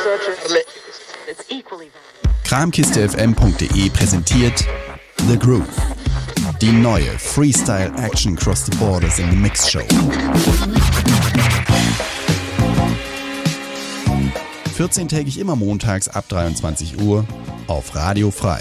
Kramkistefm.de präsentiert The Groove. Die neue Freestyle Action Cross the Borders in the Mix Show. 14-tägig immer montags ab 23 Uhr auf Radio Frei.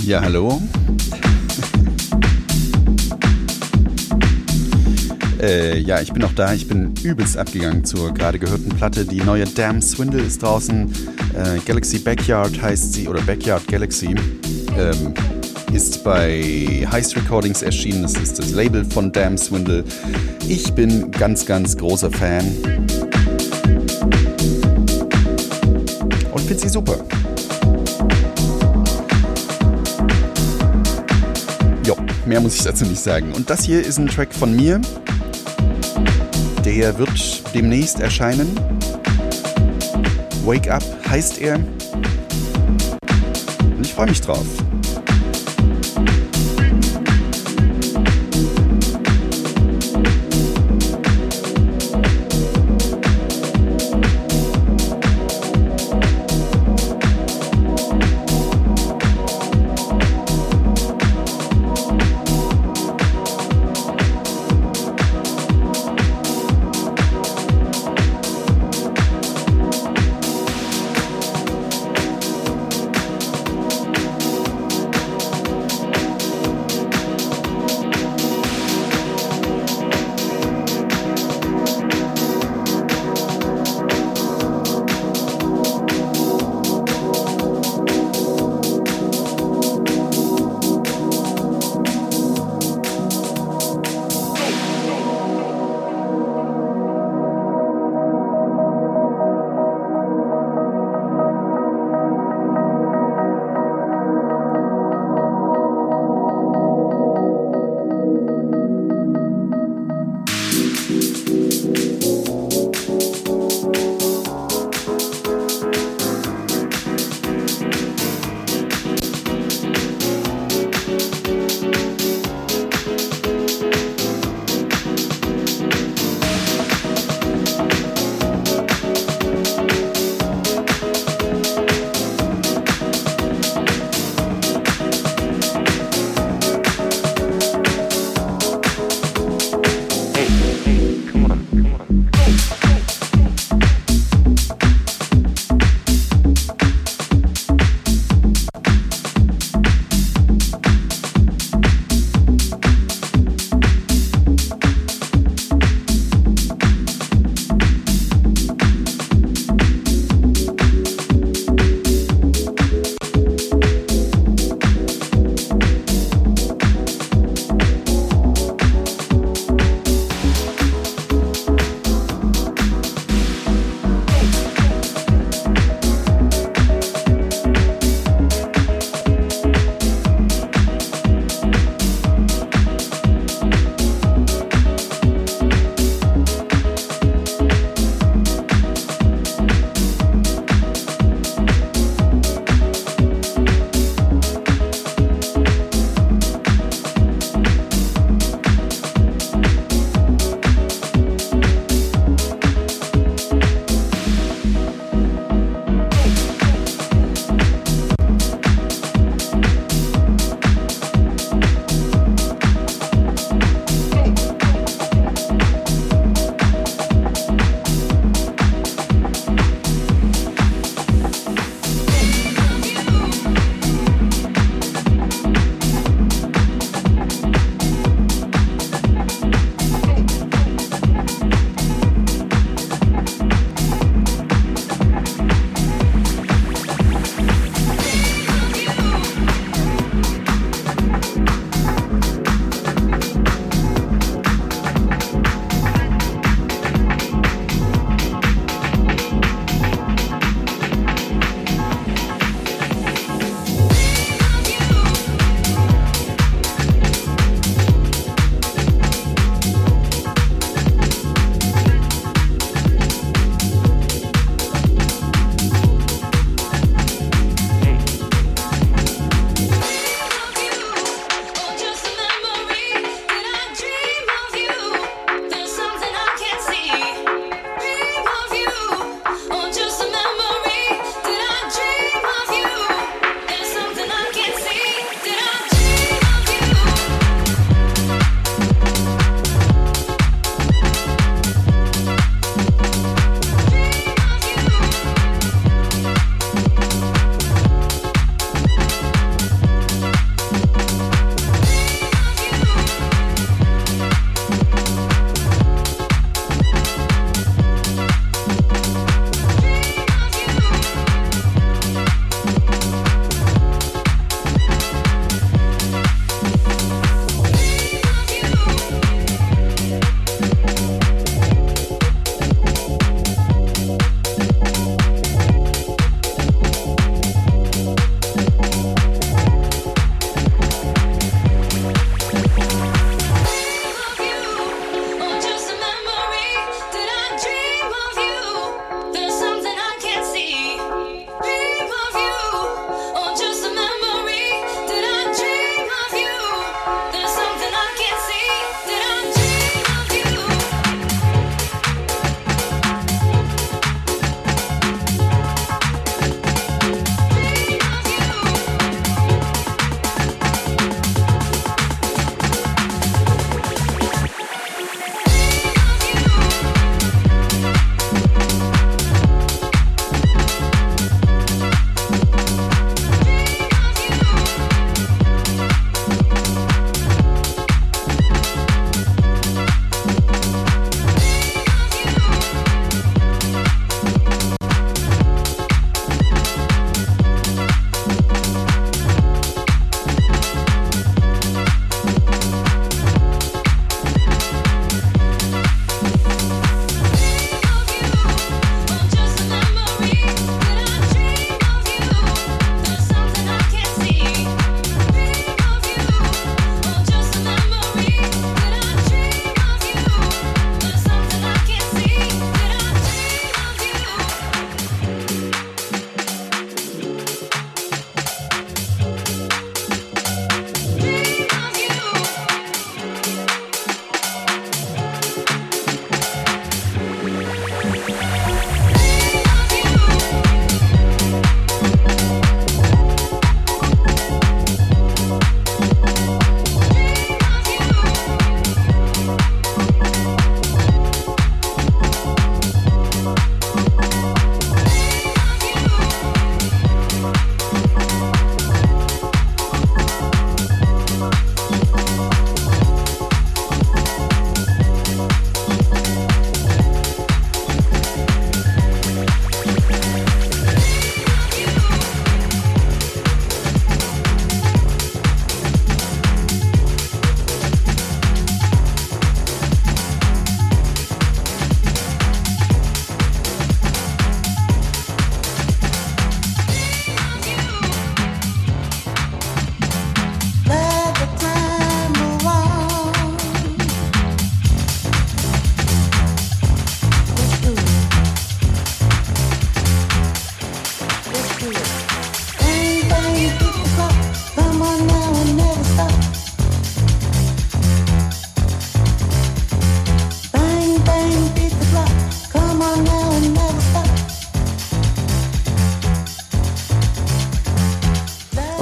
Ja, hallo. Ja, ich bin noch da. Ich bin übelst abgegangen zur gerade gehörten Platte. Die neue Damn Swindle ist draußen. Galaxy Backyard heißt sie, oder Backyard Galaxy. Ist bei Heist Recordings erschienen. Das ist das Label von Damn Swindle. Ich bin ganz, ganz großer Fan. Und finde sie super. Jo, mehr muss ich dazu nicht sagen. Und das hier ist ein Track von mir. Der wird demnächst erscheinen. Wake Up heißt er. Und ich freue mich drauf.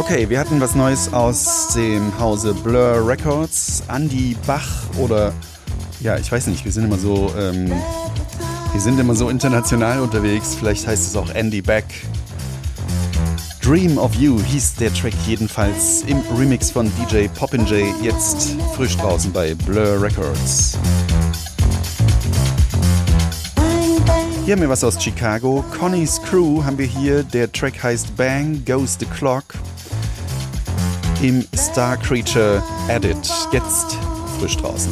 Okay, wir hatten was Neues aus dem Hause Blur Records. Andy Bach oder, ja, ich weiß nicht, wir sind immer so international unterwegs. Vielleicht heißt es auch Andy Beck. Dream of You hieß der Track jedenfalls im Remix von DJ Popinjay, jetzt frisch draußen bei Blur Records. Hier haben wir was aus Chicago. Connie's Crew haben wir hier. Der Track heißt Bang Goes the Clock im Star Creature Edit. Jetzt frisch draußen.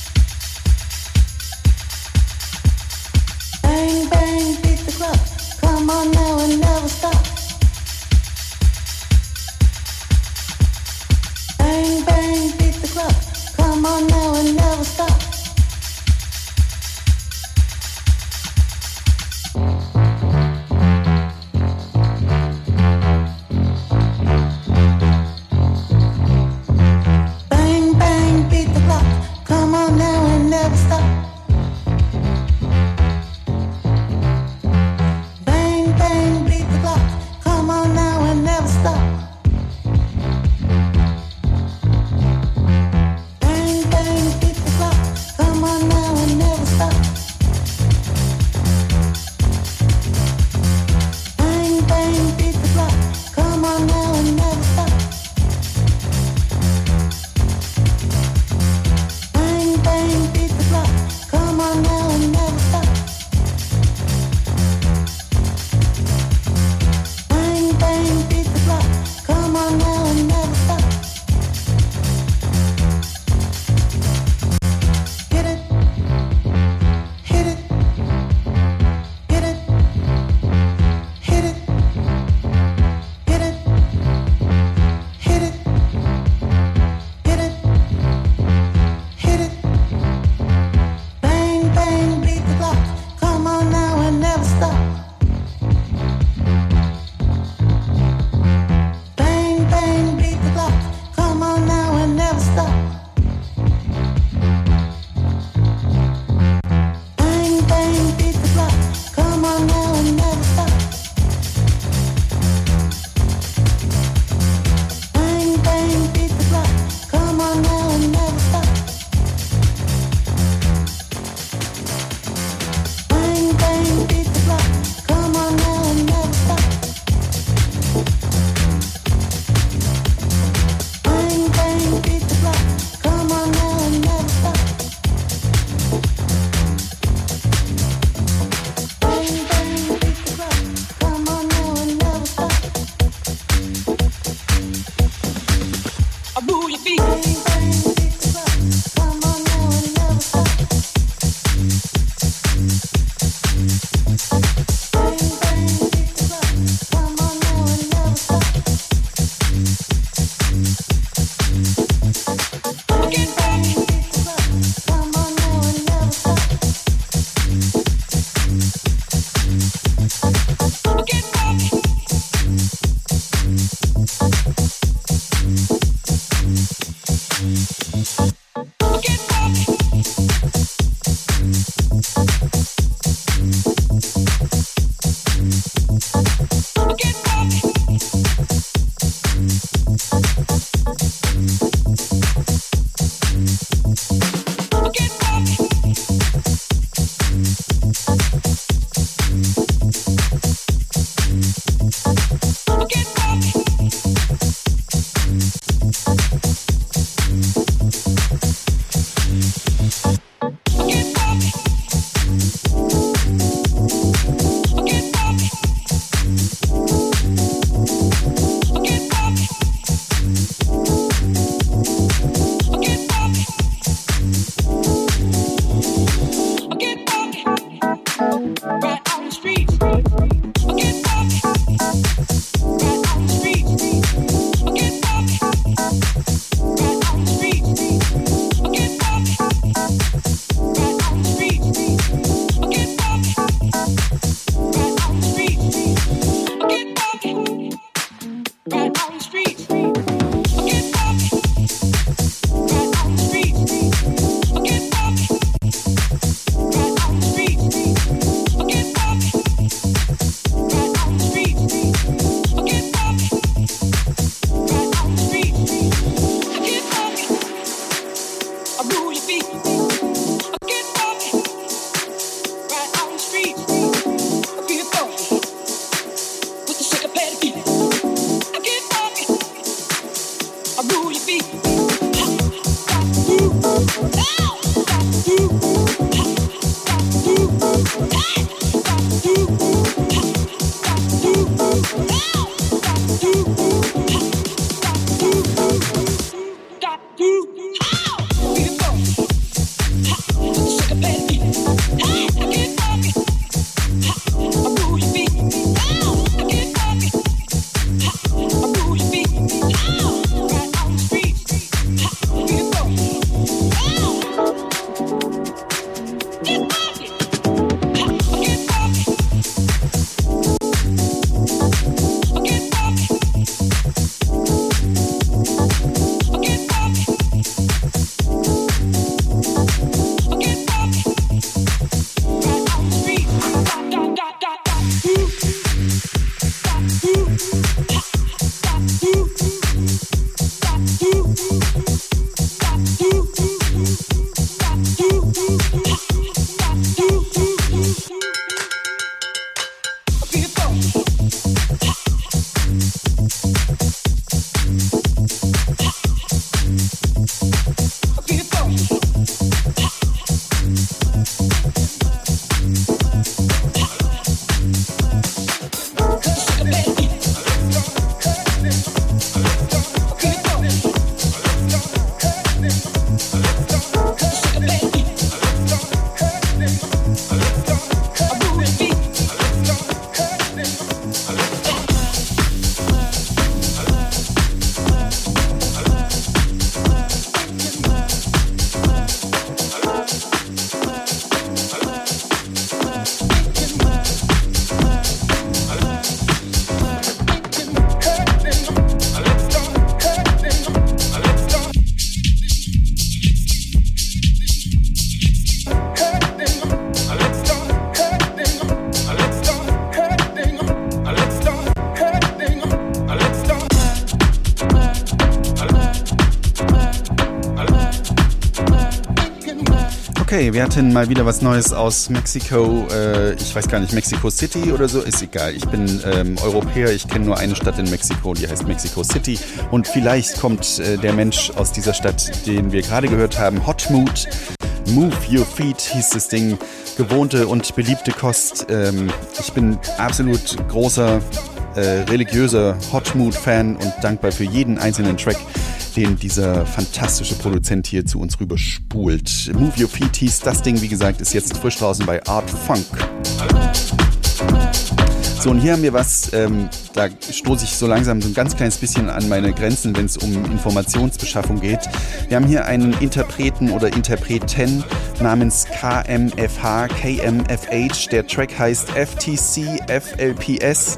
Come Okay, wir hatten mal wieder was Neues aus Mexiko. Ich weiß gar nicht, Mexico City oder so, ist egal. Ich bin Europäer, ich kenne nur eine Stadt in Mexiko, die heißt Mexico City. Und vielleicht kommt der Mensch aus dieser Stadt, den wir gerade gehört haben, Hot Mood. Move Your Feet hieß das Ding. Gewohnte und beliebte Kost. Ich bin absolut großer religiöser Hot Mood-Fan und dankbar für jeden einzelnen Track, den dieser fantastische Produzent hier zu uns rüber spult. Move Your Feet hieß das Ding, wie gesagt, ist jetzt frisch draußen bei Art Funk. So, und hier haben wir was, da stoße ich so langsam so ein ganz kleines bisschen an meine Grenzen, wenn es um Informationsbeschaffung geht. Wir haben hier einen Interpreten oder Interpreten namens KMFH, der Track heißt FTC FLPS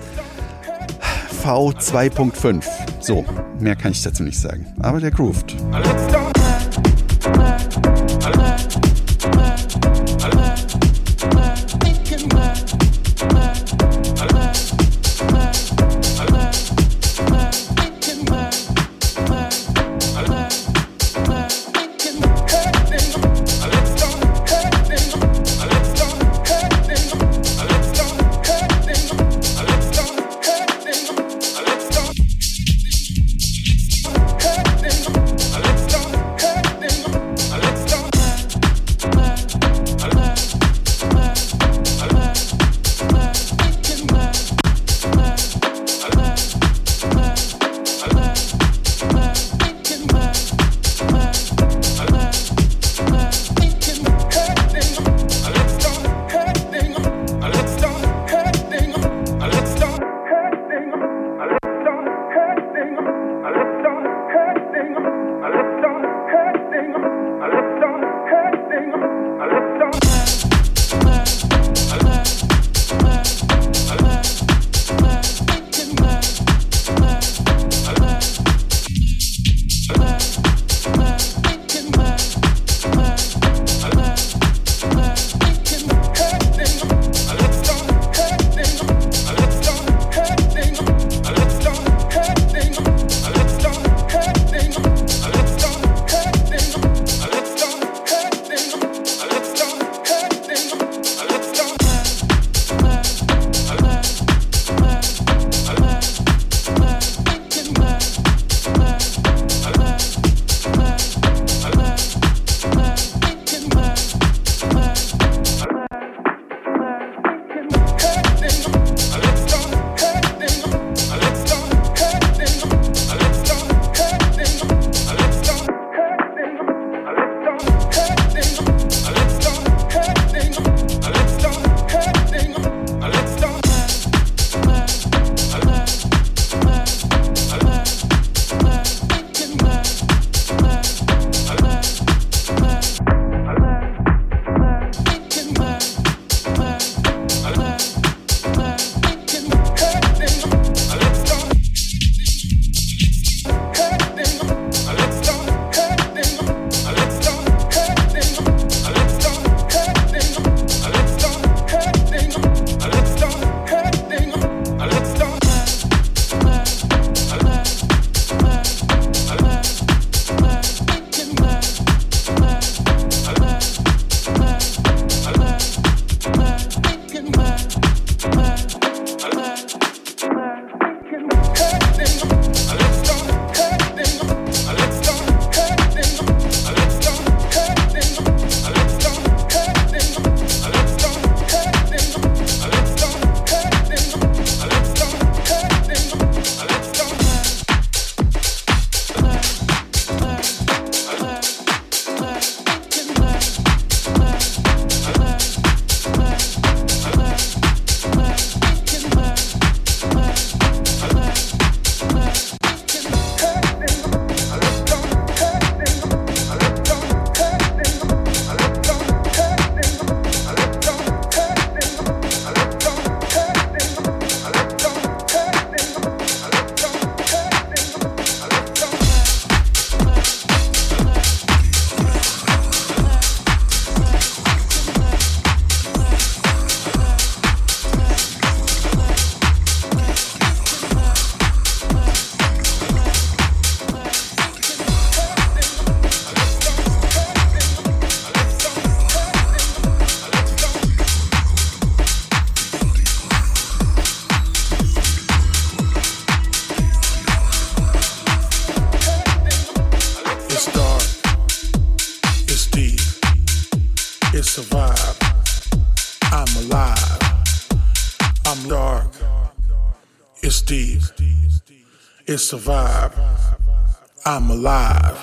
V2.5. So, mehr kann ich dazu nicht sagen. Aber der groovt. It's a vibe. I'm alive. I'm dark. It's deep. It's a vibe. I'm alive.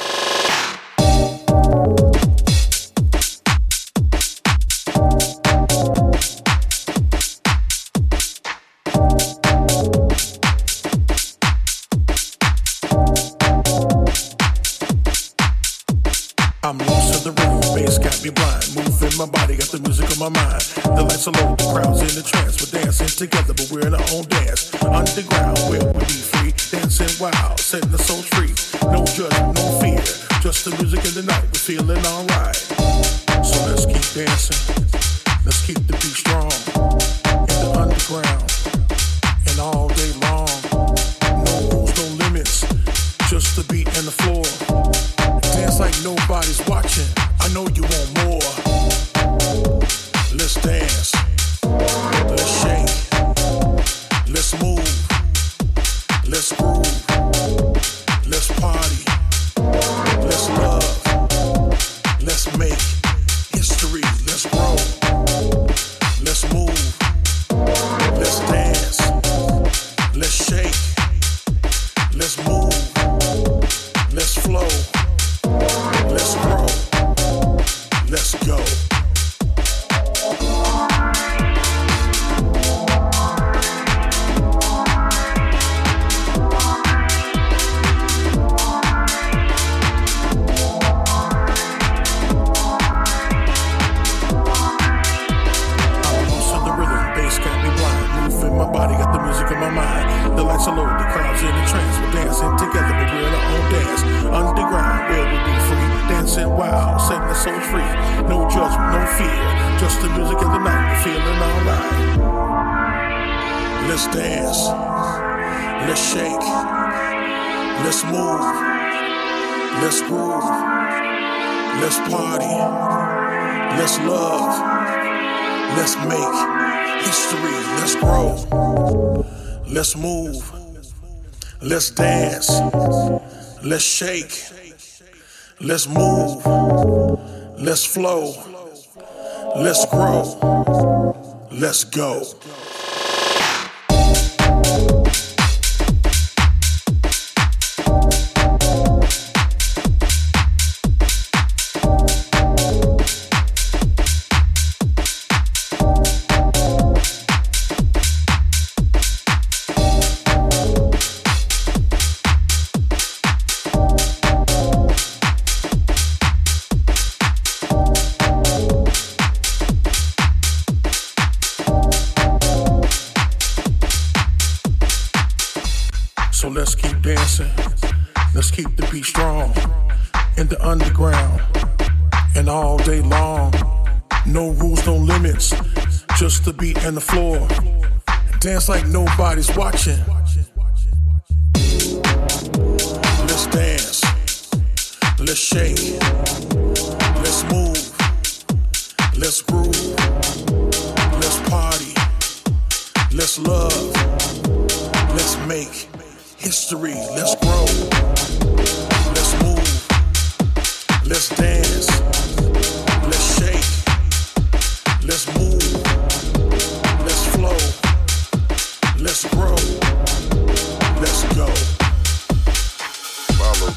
I'm lost in the rhythm, bass got me blind. Moving my body, got the music on my mind. The lights are low, the crowd's in the trance. We're dancing together, but we're in our own dance. Underground, where we be free, dancing wild, setting the soul free. No judgment, no fear, just the music in the night. We're feeling alright. So let's keep dancing, let's keep the beat strong. In the underground, and all day long. No rules, no limits, just the beat and the floor. Dance like nobody's watching. I know you want more. Let's dance. Let's shake. Let's move. Let's groove. Let's party. Let's love. Let's make history. Let's grow. Let's move. Let's dance. Let's shake. Let's move. Let's flow. Let's grow. Let's go. So free, no judgment, no fear, just the music in the night, we're feeling alright. Let's dance, let's shake, let's move, let's groove, let's party, let's love, let's make history, let's grow, let's move, let's dance, let's shake, let's move. Let's flow, let's grow, let's go. So let's keep dancing, let's keep the beat strong. In the underground, and all day long. No rules, no limits, just the beat and the floor. Dance like nobody's watching. Let's dance, let's shake, let's move, let's groove, let's party, let's love, let's make history, let's grow, let's move, let's dance, let's shake, let's move, let's flow, let's grow, let's go. Follow.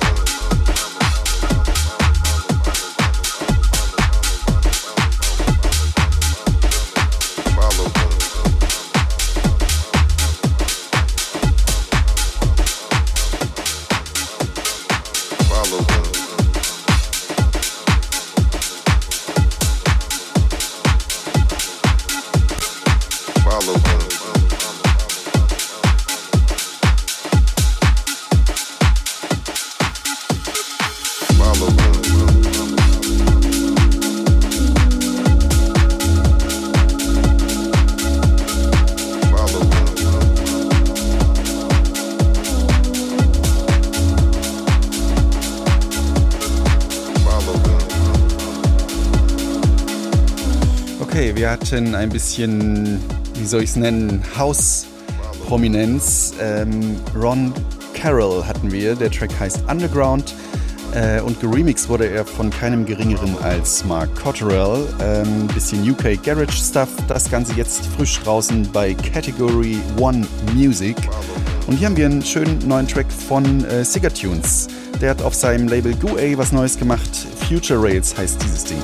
Okay, wir hatten ein bisschen, wie soll ich es nennen, House-Prominenz. Ron Carroll hatten wir, der Track heißt Underground. Und geremixed wurde er von keinem geringeren als Mark Cottrell. Bisschen UK Garage Stuff, das Ganze jetzt frisch draußen bei Category One Music. Und hier haben wir einen schönen neuen Track von Sigertunes. Der hat auf seinem Label Goo-A was Neues gemacht. Future Rails heißt dieses Ding.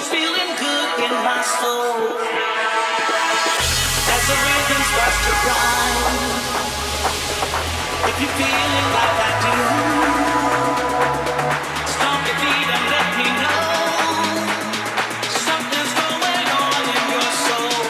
feeling good in my soul. As the rhythm starts to rhyme, if you're feeling like I do, stomp your feet and let me know something's going on in your soul.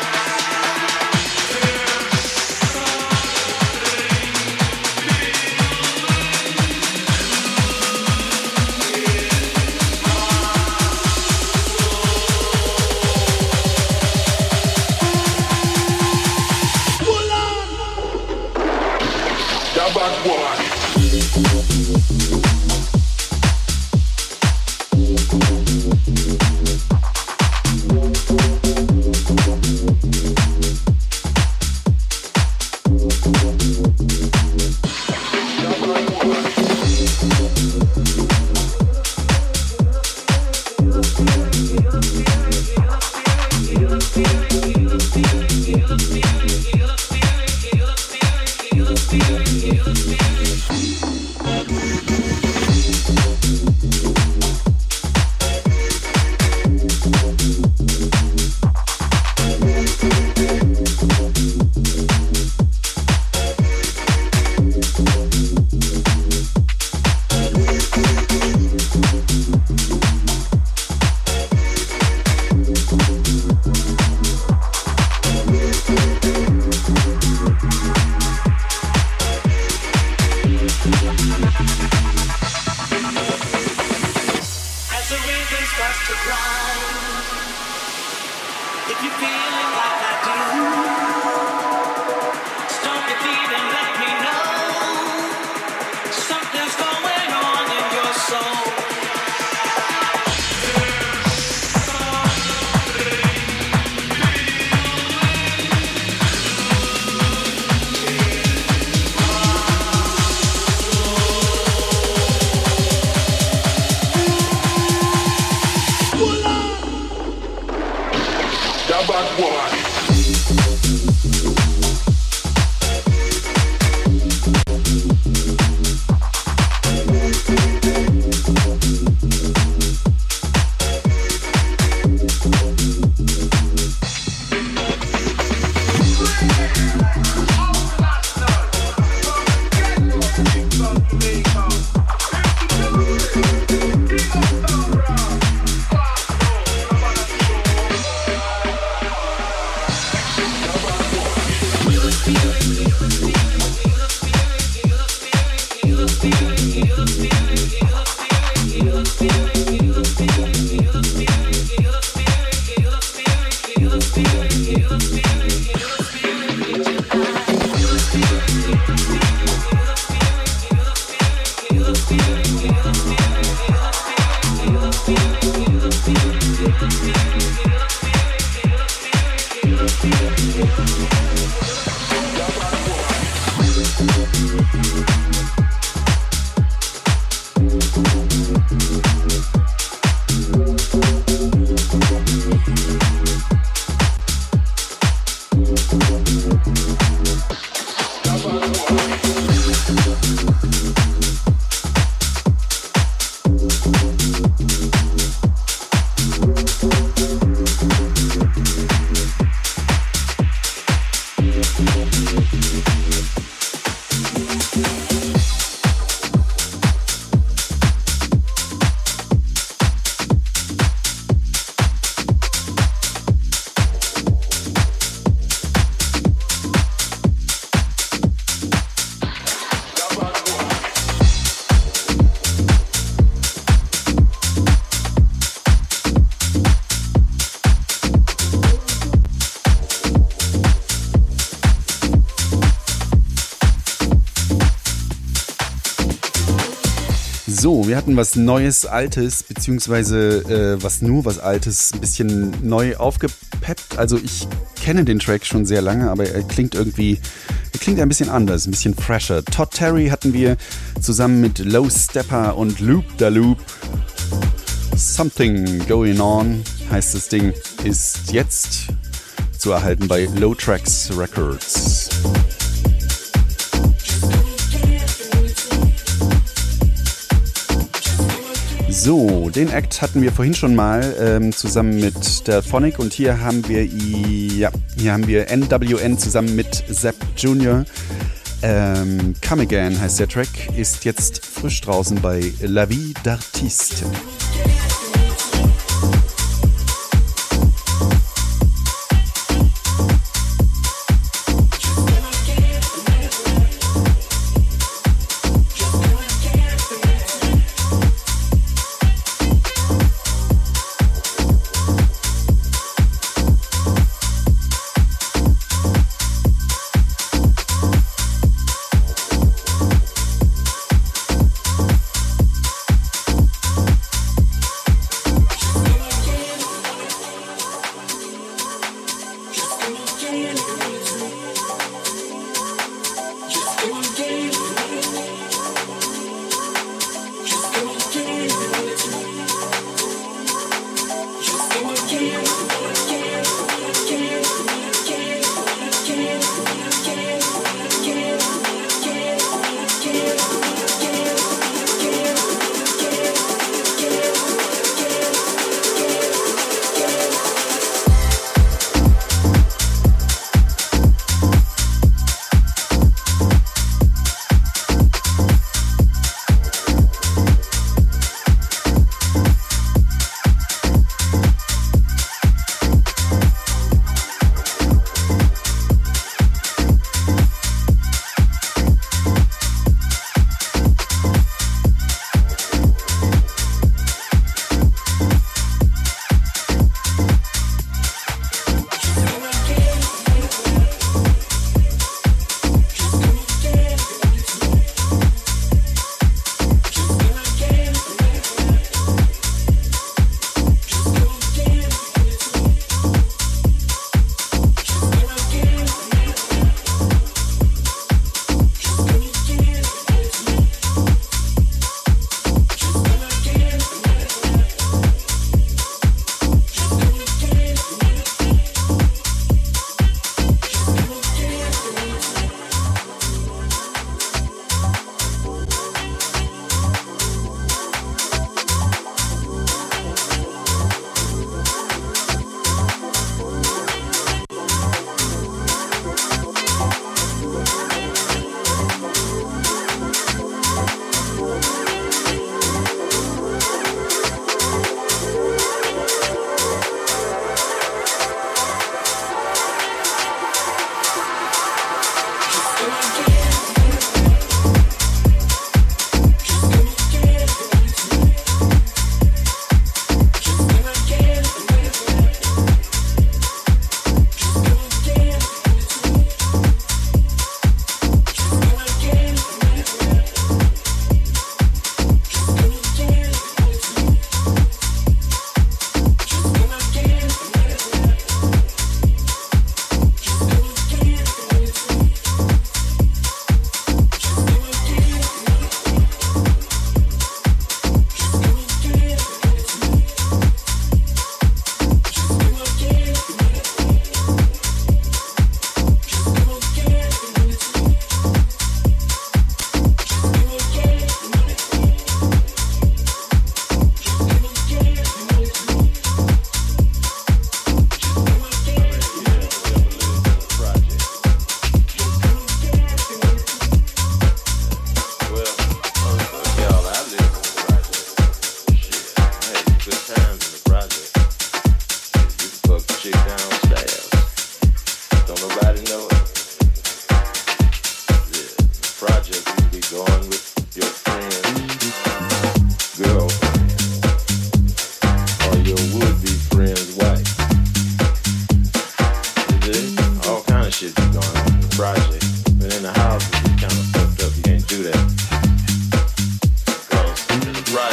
So, wir hatten was Neues, Altes, beziehungsweise was Altes, ein bisschen neu aufgepeppt. Also ich kenne den Track schon sehr lange, aber er klingt ein bisschen anders, ein bisschen fresher. Todd Terry hatten wir zusammen mit Low Stepper und Loop da Loop. Something Going On heißt das Ding, ist jetzt zu erhalten bei Low Tracks Records. So, den Act hatten wir vorhin schon mal zusammen mit Delphonic und hier haben wir NWN zusammen mit Zapp Jr. Come Again heißt der Track, ist jetzt frisch draußen bei La Vie d'Artiste.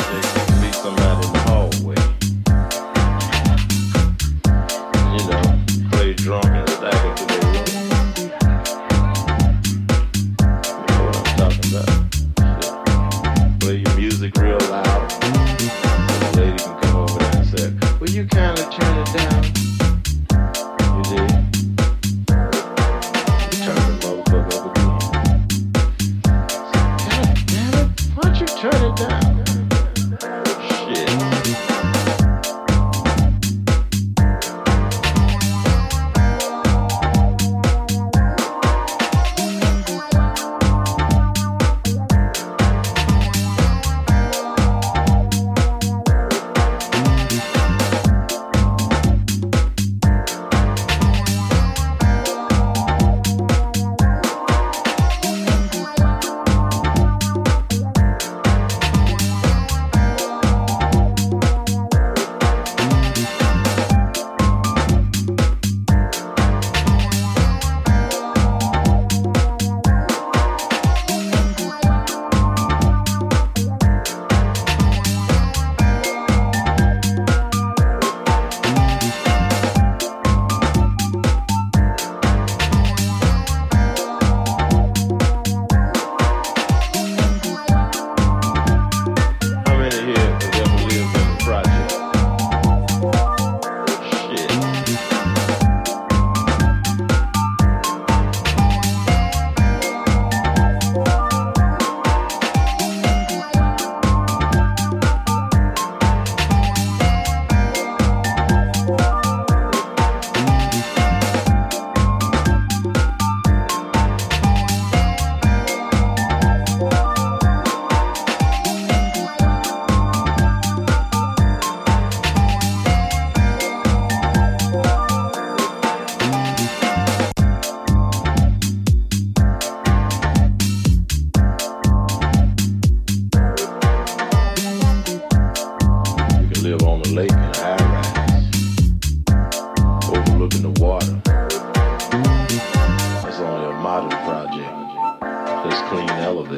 somebody in the hallway. You know.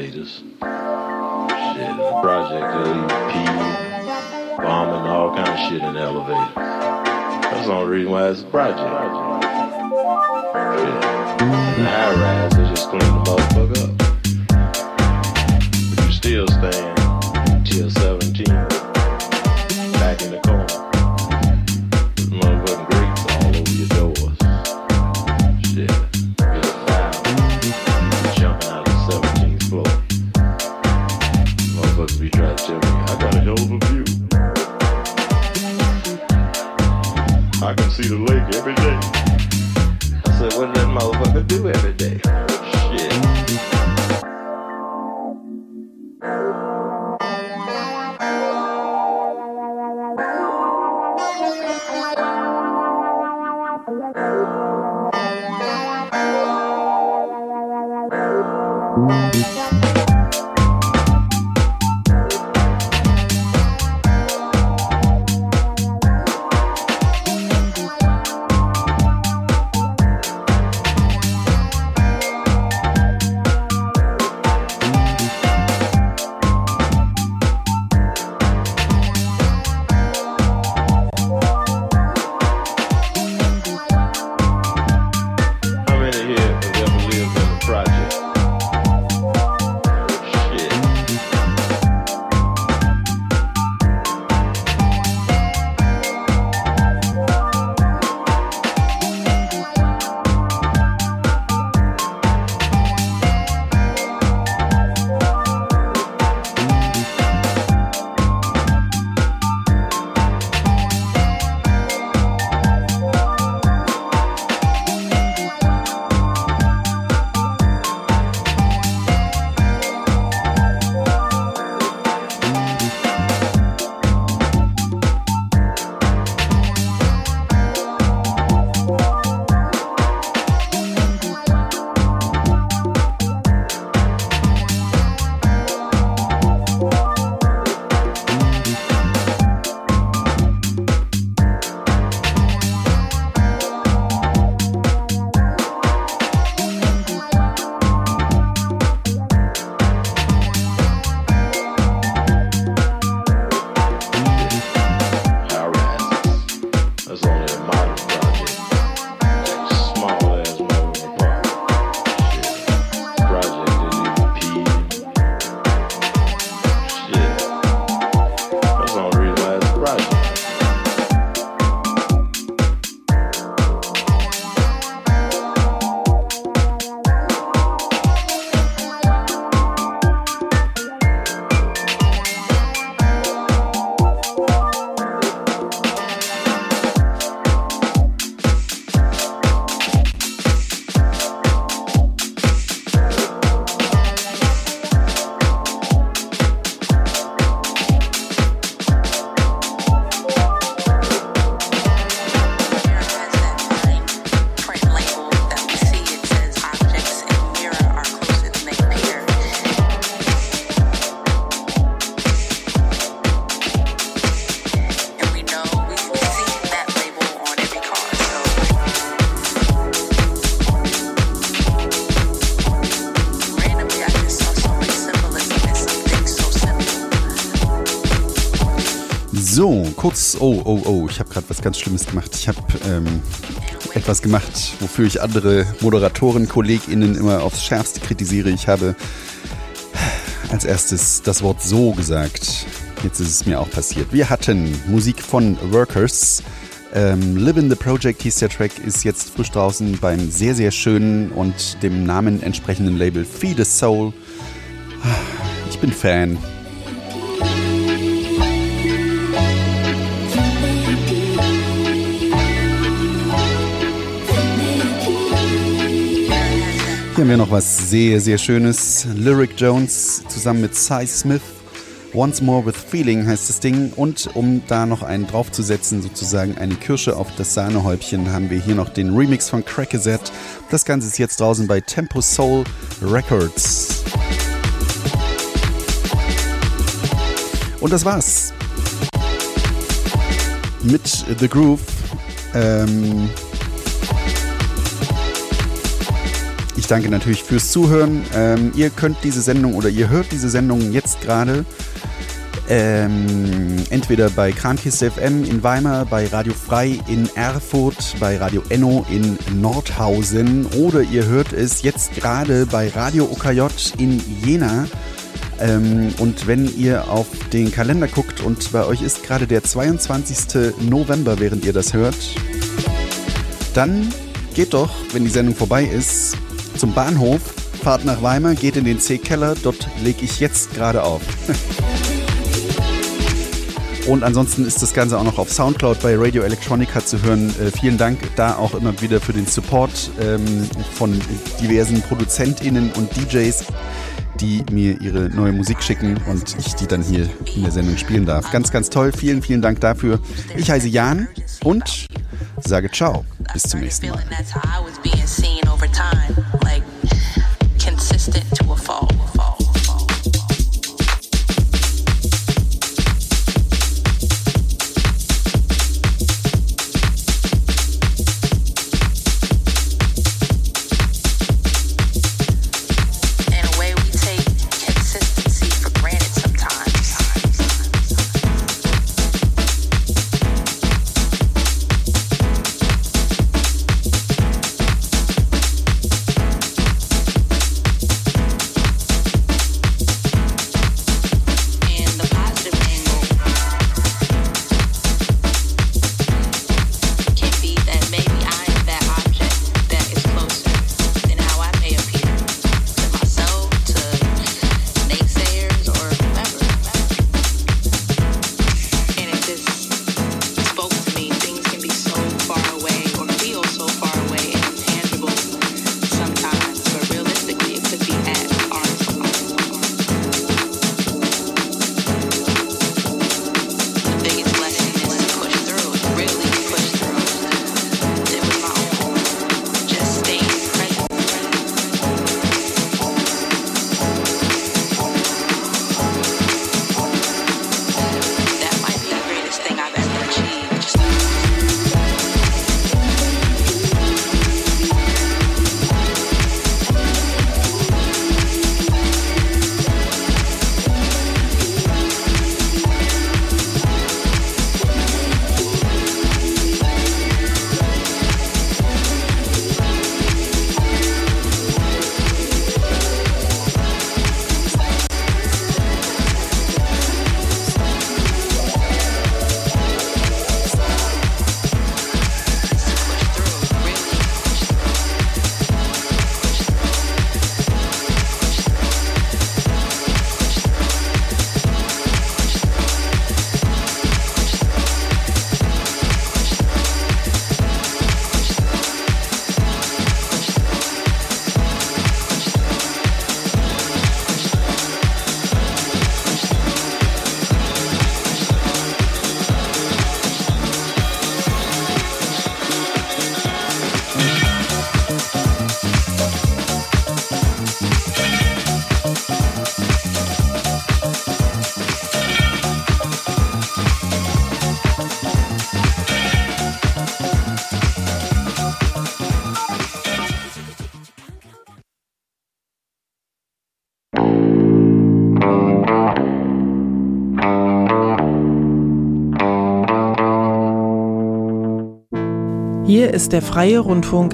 elevators. Shit, the project, they pee, bombing, all kind of shit in the elevator. That's the only reason why it's a project. Shit. The high rise, they just clean the motherfucker up. But you still stand till 17, back in the corner. There's motherfucking grease all over your doors. Shit, get a foul, jumping out of the 17th floor. Motherfuckers be trying to tell me, I got a hell of a view. I can see the lake every day. I said, what does that motherfucker do every day? Shit. So, kurz, ich habe gerade was ganz Schlimmes gemacht. Ich habe etwas gemacht, wofür ich andere Moderatoren, KollegInnen immer aufs Schärfste kritisiere. Ich habe als erstes das Wort so gesagt. Jetzt ist es mir auch passiert. Wir hatten Musik von Workers. Live in the Project hieß der Track, ist jetzt frisch draußen beim sehr, sehr schönen und dem Namen entsprechenden Label Feed the Soul. Ich bin Fan. Hier haben wir noch was sehr, sehr Schönes. Lyric Jones zusammen mit Cy Smith. Once More with Feeling heißt das Ding. Und um da noch einen draufzusetzen, sozusagen eine Kirsche auf das Sahnehäubchen, haben wir hier noch den Remix von Crackazette. Das Ganze ist jetzt draußen bei Tempo Soul Records. Und das war's mit The Groove. Ich danke natürlich fürs Zuhören. Ihr könnt diese Sendung oder ihr hört diese Sendung jetzt gerade entweder bei Kramkiste FM in Weimar, bei Radio Frei in Erfurt, bei Radio Enno in Nordhausen oder ihr hört es jetzt gerade bei Radio OKJ in Jena. Und wenn ihr auf den Kalender guckt und bei euch ist gerade der 22. November, während ihr das hört, dann geht doch, wenn die Sendung vorbei ist, zum Bahnhof, fahrt nach Weimar, geht in den C-Keller, dort lege ich jetzt gerade auf. Und ansonsten ist das Ganze auch noch auf Soundcloud bei Radio Electronica zu hören. Vielen Dank da auch immer wieder für den Support von diversen ProduzentInnen und DJs, die mir ihre neue Musik schicken und ich die dann hier in der Sendung spielen darf. Ganz, ganz toll. Vielen, vielen Dank dafür. Ich heiße Jan und sage ciao. Bis zum nächsten Mal. Hier ist der Freie Rundfunk